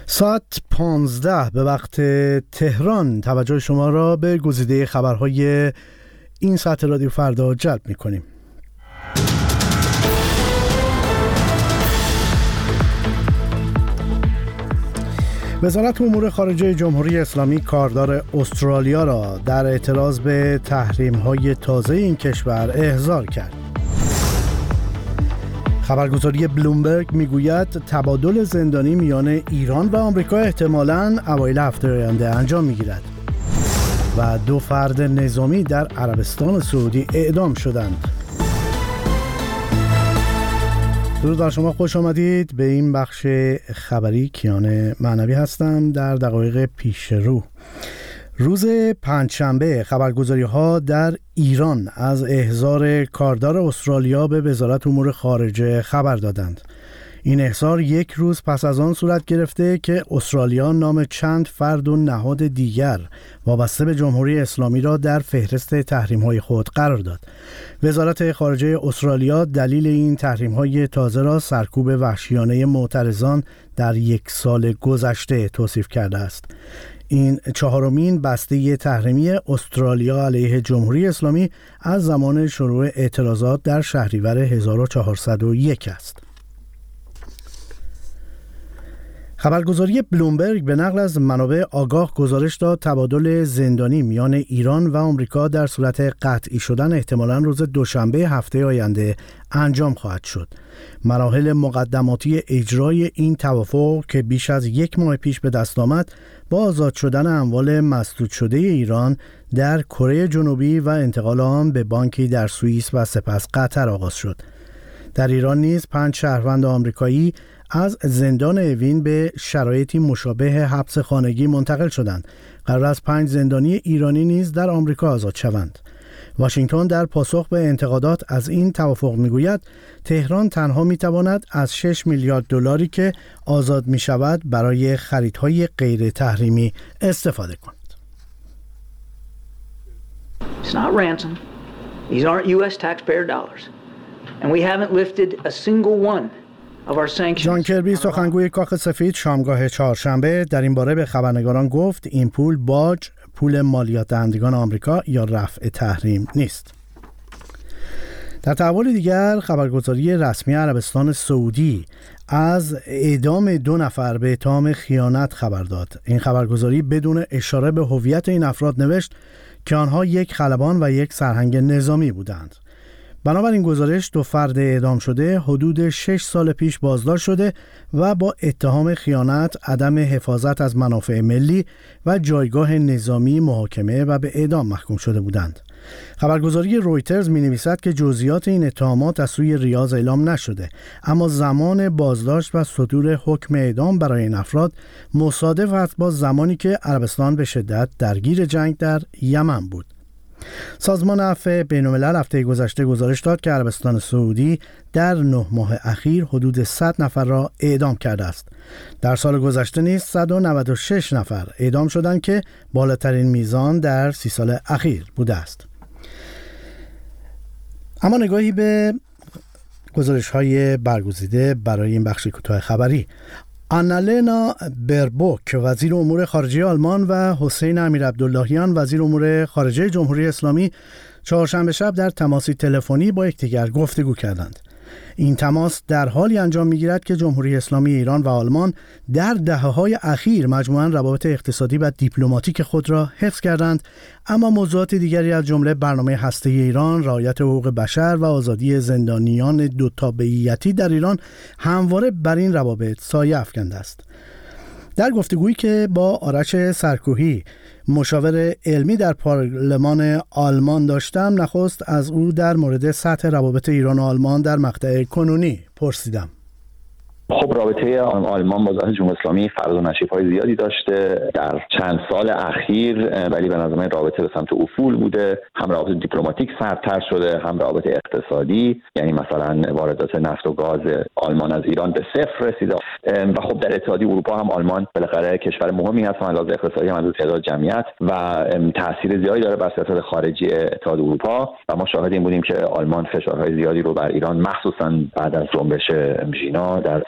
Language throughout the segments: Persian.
ساعت 15 به وقت تهران توجه شما را به گزیده خبرهای این ساعت رادیو فردا جلب می‌کنیم. وزارت امور خارجه جمهوری اسلامی کاردار استرالیا را در اعتراض به تحریم‌های تازه این کشور احضار کرد. خبرگزاری بلومبرگ میگوید تبادل زندانی میان ایران و آمریکا احتمالاً اوایل هفته آینده انجام میگیرد و 2 فرد نظامی در عربستان سعودی اعدام شدند. درود بر شما، خوش آمدید به این بخش خبری. کیان معنوی هستم. در دقایق پیش رو روز پنجشنبه خبرگزاری‌ها در ایران از احضار کاردار استرالیا به وزارت امور خارجه خبر دادند. این احضار یک روز پس از آن صورت گرفته که استرالیا نام چند فرد و نهاد دیگر وابسته به جمهوری اسلامی را در فهرست تحریم‌های خود قرار داد. وزارت خارجه استرالیا دلیل این تحریم‌های تازه را سرکوب وحشیانه معترضان در 1 سال گذشته توصیف کرده است. این 4مین بسته تحریمی استرالیا علیه جمهوری اسلامی از زمان شروع اعتراضات در شهریور 1401 است. خبرگزاری بلومبرگ به نقل از منابع آگاه گزارش داد تبادل زندانی میان ایران و آمریکا در صورت قطعی شدن احتمالاً روز دوشنبه هفته آینده انجام خواهد شد. مراحل مقدماتی اجرای این توافق که بیش از 1 ماه پیش به دست آمد با آزاد شدن اموال مسدود شده ایران در کره جنوبی و انتقال آن به بانکی در سوئیس و سپس قطر آغاز شد. در ایران نیز 5 شهروند آمریکایی از زندان اوین به شرایطی مشابه حبس خانگی منتقل شدند. قرار است 5 زندانی ایرانی نیز در آمریکا آزاد شوند. واشنگتن در پاسخ به انتقادات از این توافق میگوید تهران تنها میتواند از 6 میلیارد دلاری که آزاد میشود برای خریدهای غیر تحریمی استفاده کند. It's not ransom. These aren't US taxpayer dollars. And we haven't lifted a single one. جان کربی سخنگوی کاخ سفید شامگاه چهارشنبه در این باره به خبرنگاران گفت این پول باج، پول مالیات دهندگان آمریکا یا رفع تحریم نیست. در تحول دیگر خبرگزاری رسمی عربستان سعودی از اعدام 2 نفر به اتهام خیانت خبر داد. این خبرگزاری بدون اشاره به هویت این افراد نوشت که آنها 1 خلبان و 1 سرهنگ نظامی بودند. بنابراین گزارش 2 فرد اعدام شده حدود 6 سال پیش بازداشت شده و با اتهام خیانت، عدم حفاظت از منافع ملی و جایگاه نظامی محاکمه و به اعدام محکوم شده بودند. خبرگزاری رویترز می‌نویسد که جزئیات این اتهامات از سوی ریاض اعلام نشده، اما زمان بازداشت و صدور حکم اعدام برای این افراد مصادف است با زمانی که عربستان به شدت درگیر جنگ در یمن بود. سازمان عفو بین‌الملل هفته گذشته گزارش داد که عربستان سعودی در 9 ماه اخیر حدود 100 نفر را اعدام کرده است. در سال گذشته نیز 196 نفر اعدام شدند که بالاترین میزان در 30 سال اخیر بوده است. اما نگاهی به گزارش‌های برگزیده برای این بخش کوتاه خبری. آنالنا بربوک وزیر امور خارجه آلمان و حسین امیرعبداللهیان وزیر امور خارجه جمهوری اسلامی چهارشنبه شب در تماسی تلفنی با یکدیگر گفتگو کردند. این تماس در حالی انجام می‌گیرد که جمهوری اسلامی ایران و آلمان در دهه‌های اخیر مجموعاً روابط اقتصادی و دیپلماتیک خود را حفظ کردند، اما موضوعات دیگری از جمله برنامه هسته‌ای ایران، رعایت حقوق بشر و آزادی زندانیان 2 تابعیتی در ایران همواره بر این روابط سایه افکنده است. در گفتگویی که با آرش سرکوهی مشاور علمی در پارلمان آلمان داشتم، نخست از او در مورد سطح روابط ایران و آلمان در مقطع کنونی پرسیدم. خب رابطه آلمان با جمهوری اسلامی فراز و نشیب‌های زیادی داشته در چند سال اخیر، ولی به نظر من رابطه به سمت افول بوده. هم روابط دیپلماتیک سردتر شده، هم روابط اقتصادی، یعنی مثلا واردات نفت و گاز آلمان از ایران به 0 رسیده و خب در اتحادیه اروپا هم آلمان بالاخره کشور مهمی هست از لحاظ اقتصادی، هم از تعداد جمعیت و تاثیر زیادی داره بر سیاست خارجی اتحاد اروپا و ما شاهد این بودیم که آلمان فشارهای زیادی رو بر ایران مخصوصا بعد از جنبش ژینا در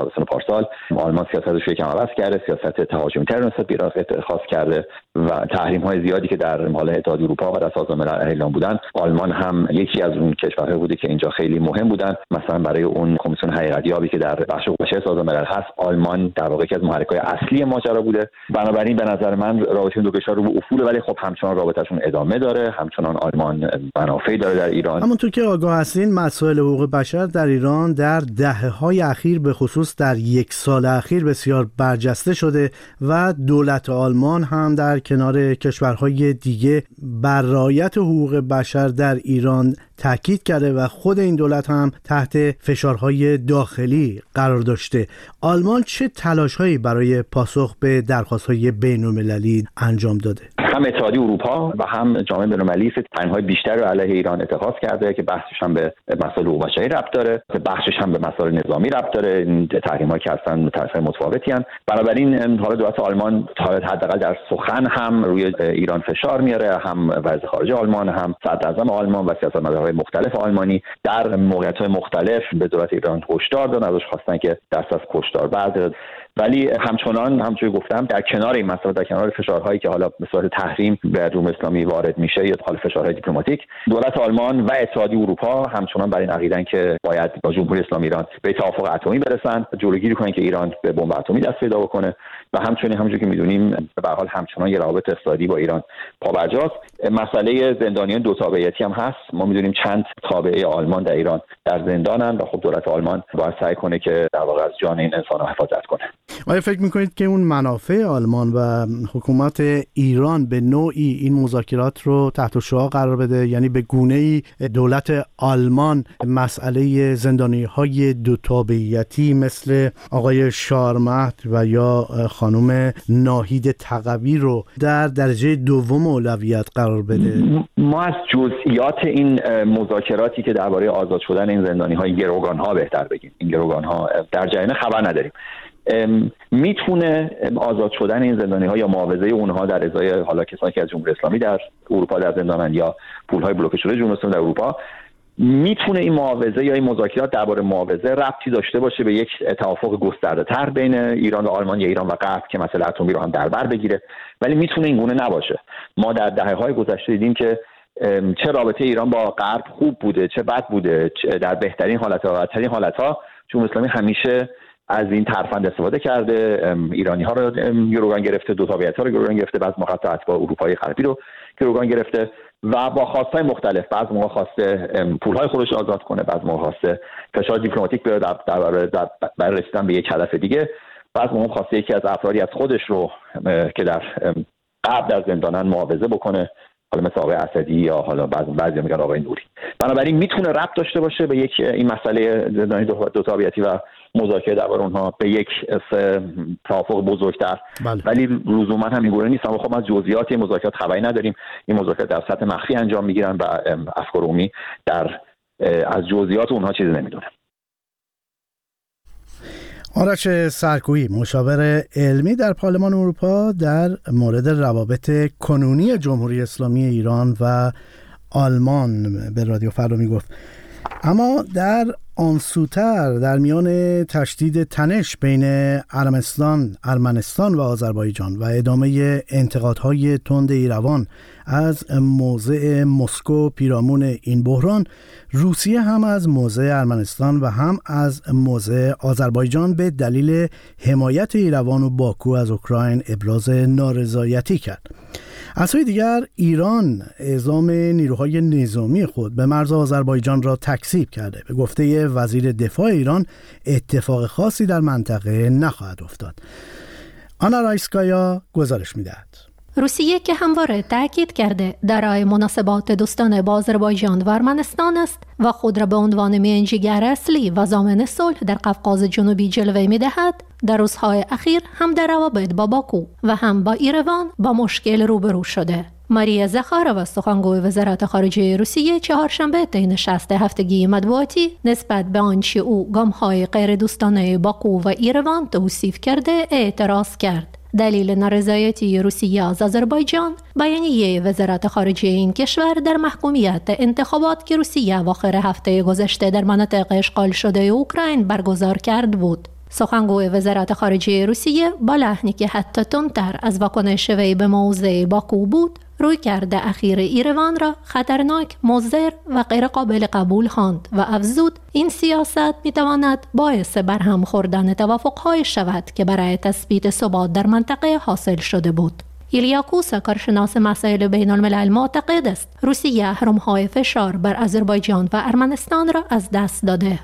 تابستان پارسال آلمان سیاستش رو کم عوض کرده، سیاست تهاجمی‌تر نسبت به ایران اتخاذ کرده و تحریم‌های زیادی که در حال اتحادیه اروپا و در سازمان ملل اعلام بودن، آلمان هم یکی از اون کشورهای بوده که اینجا خیلی مهم بودن. مثلا برای اون کمیسیون حقیقت‌یابی که در بخش بشری سازمان ملل هست، آلمان در واقع یکی از محرک‌های اصلی ماجرا بوده. بنابراین به نظر من رابطه این دو کشور رو به افوله، ولی خب همچنان رابطه‌شون ادامه داره، همچنان آلمان منافعی داره در ایران. همونطور که آگاه هستین، مسائل حقوق بشر در ایران در دهه‌های اخیر به خصوص در یک سال اخیر بسیار برجسته شده و دولت آلمان هم در کنار کشورهای دیگه بر رعایت حقوق بشر در ایران تاکید کرده و خود این دولت هم تحت فشارهای داخلی قرار داشته. آلمان چه تلاش‌هایی برای پاسخ به درخواست‌های بین‌المللی انجام داده؟ هم اتحادیه اروپا و هم جامعه بین‌المللی تحریم‌های بیشتر رو علیه ایران اتخاذ کرده که بحثش هم به مسائل حقوق بشری ربط داره، بحثش هم به مسائل نظامی ربط داره. این تحریم‌ها که اصلا تحریم‌های متفاوتی ان. بنابراین حالا دولت آلمان حداقل در سخن هم روی ایران فشار میاره، هم وزیر خارجه آلمان، هم صدراعظم آلمان و سیاستمدارهای مختلف آلمانی در موقعیت‌های مختلف به دولت ایران هشدار دادن، ازش خواستن که دست از کشتار برداره. ولی همچنان گفتم در کنار این مسائل، در کنار فشارهایی که حالا به صورت تحریم به جمهوری اسلامی وارد میشه یا حالا فشارهای دیپلماتیک، دولت آلمان و اتحادیه اروپا همچنان بر این عقیدن که باید با جمهوری اسلامی ایران به توافق اتمی برسن، جلوگیری کنن که ایران به بمب اتمی دست پیدا بکنه و همونجوری که میدونیم به هر حال همچنان یه روابط اقتصادی با ایران پابرجاست. مسئله زندانیان دو تابعیتی هم هست. ما میدونیم چند تابعه آلمان در ایران در زندانن و خب دولت آلمان باید سعی کنه که در واقع از جان این انسان‌ها حفاظت کنه. آیا فکر میکنید که اون منافع آلمان و حکومت ایران به نوعی این مذاکرات رو تحت شعاع قرار بده؟ یعنی به گونه‌ای دولت آلمان مسئله زندانی‌های دو تابعیتی مثل آقای شارمهد و یا خانم ناهید تقوی رو در درجه دوم اولویت قرار بده؟ ما از جزئیات این مذاکراتی که درباره آزاد شدن این زندانی‌های گروگان‌ها بهتر بگیم، این گروگان‌ها در جریان خبر نداریم. میتونه آزاد شدن این زندانی‌ها یا معاوضه اونها در ازای حالا کسانی که از جمهوری اسلامی در اروپا در زندانن یا پول‌های بلوکه شده جمهوری اسلامی در اروپا، میتونه این معاوضه یا این مذاکرات درباره معاوضه ربطی داشته باشه به یک توافق گسترده‌تر بین ایران و آلمان یا ایران و غرب که مسئله اتمی رو هم در بر بگیره، ولی میتونه این گونه نباشه. ما در دهه‌های گذشته دیدیم که چه رابطه ایران با غرب خوب بوده چه بد بوده، در بهترین حالت‌ها و بدترین حالت‌ها جمهوری اسلامی همیشه از این ترفند استفاده کرده. ایرانی‌ها رو گروگان گرفته، دو تابعیت‌ها رو گروگان گرفته، بعضی موقع حتی اتباع اروپایی غربی رو گروگان گرفته و با خواست‌های مختلف. بعضی موقع خواسته پول‌های خودش آزاد کنه، بعضی موقع خواسته فشار دیپلماتیک بیاره برای رسیدن به یک هدف دیگه، بعضی موقع خواسته یکی از افرادی از خودش رو که در غرب در زندانن معاوضه بکنه، حالا مثل آقای اسدی یا حالا بعضی میگن آقای نوری. بنابراین میتونه ربط داشته باشه به یک این مسئله زندانی دو تابعیتی و مذاکره درباره اونها به یک توافق بزرگتر. ولی لزوما هم اینگونه نیست. ما خب از جزئیات این مذاکرات خبری نداریم. این مذاکرات در سطح مخفی انجام میگیرن و افکار عمومی از جزئیات اونها چیزی نمیدونه. آرش سرکویی، مشاور علمی در پارلمان اروپا در مورد روابط کنونی جمهوری اسلامی ایران و آلمان به رادیو فردا میگفت. اما در آن سوتر در میان تشدید تنش بین ارمنستان و آذربایجان و ادامه انتقادهای تند ایروان از موضع مسکو پیرامون این بحران، روسیه هم از موضع ارمنستان و هم از موضع آذربایجان به دلیل حمایت ایروان و باکو از اوکراین ابراز نارضایتی کرد. از سوی دیگر ایران اعزام نیروهای نظامی خود به مرز آذربایجان را تکذیب کرده. به گفته وزیر دفاع ایران اتفاق خاصی در منطقه نخواهد افتاد. آنا رایسکایا گزارش می‌دهد. روسیه که همواره تاکید کرده دارای مناسبات دوستانه با آذربایجان و ارمنستان است و خود را به عنوان میانجیگر اصلی و ضامن صلح در قفقاز جنوبی جلوه می‌دهد، در روزهای اخیر هم در روابط با باکو و هم با ایروان با مشکل روبرو شده. ماریا زخارova، سخنگوی وزارت خارجه روسیه، چهارشنبه طی نشست هفتگی مطبوعاتی نسبت به آنچه او گام‌های غیر دوستانه باکو و ایروان توصیف کرده اعتراض کرد. دلیل نارضایتی روسیه از آذربایجان بیانیه وزارت خارجه این کشور در محکومیت انتخابات که روسیه اواخر هفته گذشته در مناطق اشغال شده اوکراین برگزار کرد بود. سخنگوی وزارت خارجه روسیه با لحنی که حتی تندتر از واکنش وی به موضع باکو بود، رویکرد اخیر ایروان را خطرناک، مضر و غیر قابل قبول خواند و افزود این سیاست میتواند باعث برهم خوردن توافق‌های شود که برای تثبیت ثبات در منطقه حاصل شده بود. ایلیا کوسا، کارشناس مسائل بین الملل، معتقد است روسیه اهرم‌های فشار بر آذربایجان و ارمنستان را از دست داده.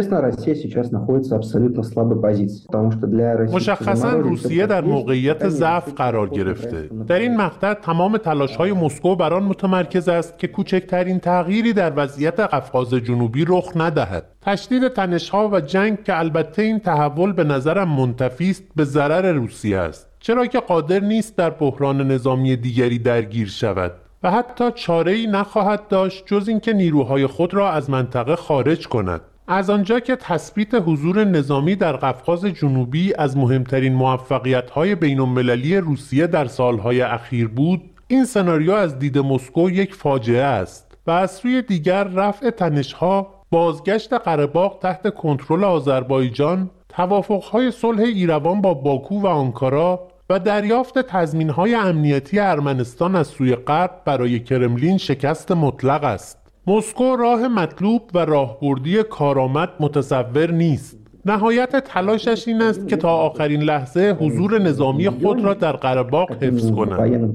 مشخصاً روسیه در موقعیت ضعف قرار گرفته. در این مقطع تمام تلاش‌های مسکو بر آن متمرکز است که کوچکترین تغییری در وضعیت قفقاز جنوبی رخ ندهد. تشدید تنش‌ها و جنگ که البته این تحول به نظرم منتفی است به ضرر روسیه است، چرا که قادر نیست در بحران نظامی دیگری درگیر شود و حتی چاره‌ای نخواهد داشت جز اینکه نیروهای خود را از منطقه خارج کند. از آنجا که تثبیت حضور نظامی در قفقاز جنوبی از مهمترین موفقیت‌های بین‌المللی روسیه در سالهای اخیر بود، این سناریو از دید مسکو یک فاجعه است و از سوی دیگر رفع تنش‌ها، بازگشت قره‌باغ تحت کنترل آذربایجان، توافق‌های صلح ایروان با باکو و آنکارا و دریافت تضمین‌های امنیتی ارمنستان از سوی غرب برای کرملین شکست مطلق است. مسکو راه مطلوب و راهبردی کارآمد متصور نیست. نهایت تلاشش این است که تا آخرین لحظه حضور نظامی خود را در قره‌باغ حفظ کند.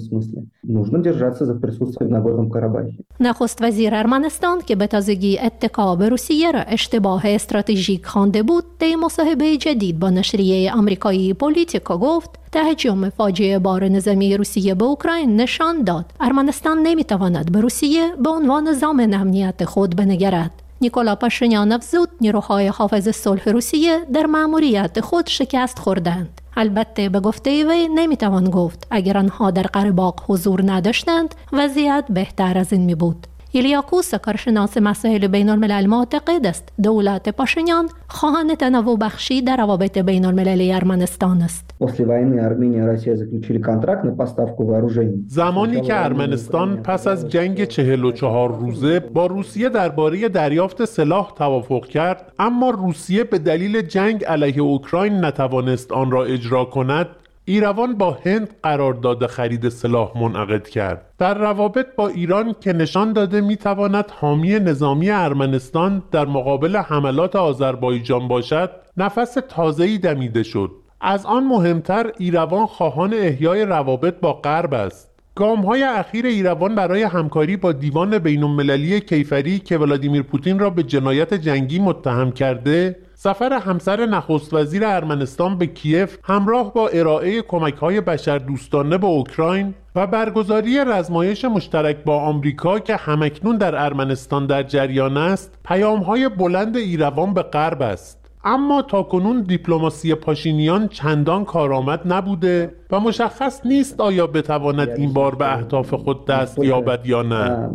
نخست وزیر ارمنستان که به تازگی اتکا به روسیه را اشتباه استراتژیک خوانده بود، در مصاحبه جدید با نشریه آمریکایی پولیتیکو گفت تهجم فاجعه بار نظامی روسیه به اوکراین نشان داد ارمنستان نمیتواند به روسیه به عنوان ضامن امنیت خود بنگرد. نیکولا پاشینیان افزود نیروهای حافظ صلح روسیه در مأموریت خود شکست خوردند. البته به گفته وی نمیتوان گفت اگر آنها در قره‌باغ حضور نداشتند وضعیت بهتر از این می بود. ایلیا کوسا، کارشناس مسائل بین الملل، معتقد است دولت پاشینیان خواهان تنوع بخشی در روابط بین المللی ارمنستان است. زمانی که ارمنستان پس از جنگ 44 روزه با روسیه درباره دریافت سلاح توافق کرد، اما روسیه به دلیل جنگ علیه اوکراین نتوانست آن را اجرا کند، ایروان با هند قرارداد خرید سلاح منعقد کرد. در روابط با ایران که نشان داده میتواند حامی نظامی ارمنستان در مقابل حملات آذربایجان باشد، نفس تازه‌ای دمیده شد. از آن مهمتر ایروان خواهان احیای روابط با غرب است. گام‌های اخیر ایروان برای همکاری با دیوان بین‌المللی کیفری که ولادیمیر پوتین را به جنایت جنگی متهم کرده، سفر همسر نخست وزیر ارمنستان به کیف همراه با ارائه کمک‌های بشردوستانه به اوکراین و برگزاری رزمایش مشترک با آمریکا که همکنون در ارمنستان در جریان است، پیام‌های بلند ایروان به غرب است. اما تاکنون دیپلماسی پاشینیان چندان کارآمد نبوده و مشخص نیست آیا بتواند این بار به اهداف خود دست یابد یا نه.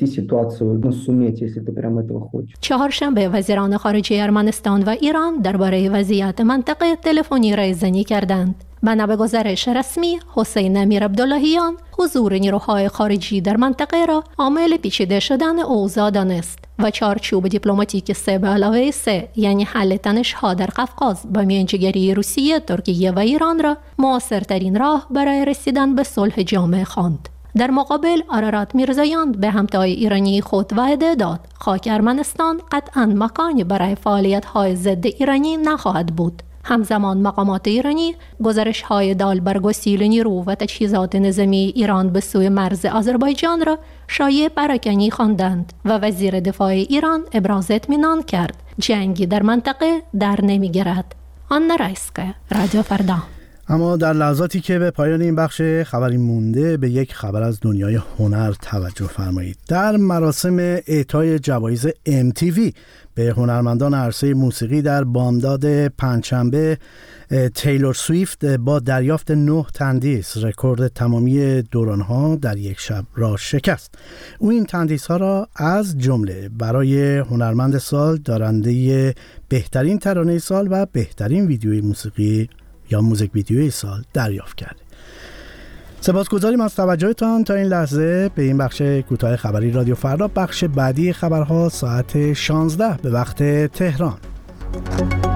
چهارشنبه وزیران خارجه ارمنستان و ایران درباره وضعیت منطقه تلفنی رایزنی کردند. بنا به گزارش رسمی، حسین امیر عبداللهیان حضور نیروهای خارجی در منطقه را عامل پیچیده شدن اوضاع دانست و چارچوب دیپلماتیک 3+3 یعنی حل تنش‌ها در قفقاز با میانجیگری روسیه، ترکیه و ایران را مؤثرترین راه برای رسیدن به صلح جامع خواند. در مقابل آرارات میرزایان به همتای ایرانی خود وعده داد خاک ارمنستان قطعاً مکانی برای فعالیت‌های ضد ایرانی نخواهد بود. همزمان مقامات ایرانی گزارش‌های دال بر گسیل نیرو و تجهیزات نظامی ایران به سوی مرز آذربایجان را شایع پراکنی خواندند و وزیر دفاع ایران ابراز اطمینان کرد جنگی در منطقه در نمی‌گیرد. آنا رایسکا، رادیو فردا. اما در لحظاتی که به پایان این بخش خبری مونده، به یک خبر از دنیای هنر توجه فرمایید. در مراسم اعطای جوایز MTV به هنرمندان عرصه موسیقی در بامداد پنجشنبه، تیلور سویفت با دریافت 9 تندیس رکورد تمامی دورانها در یک شب را شکست. او این تندیس‌ها را از جمله برای هنرمند سال، دارنده بهترین ترانه سال و بهترین ویدیوی موسیقی یا موزیک ویدیوی سال دریافت کرده. سپاسگزاریم از توجهتان تا این لحظه به این بخش کوتاه خبری رادیو فردا. بخش بعدی خبرها ساعت 16 به وقت تهران.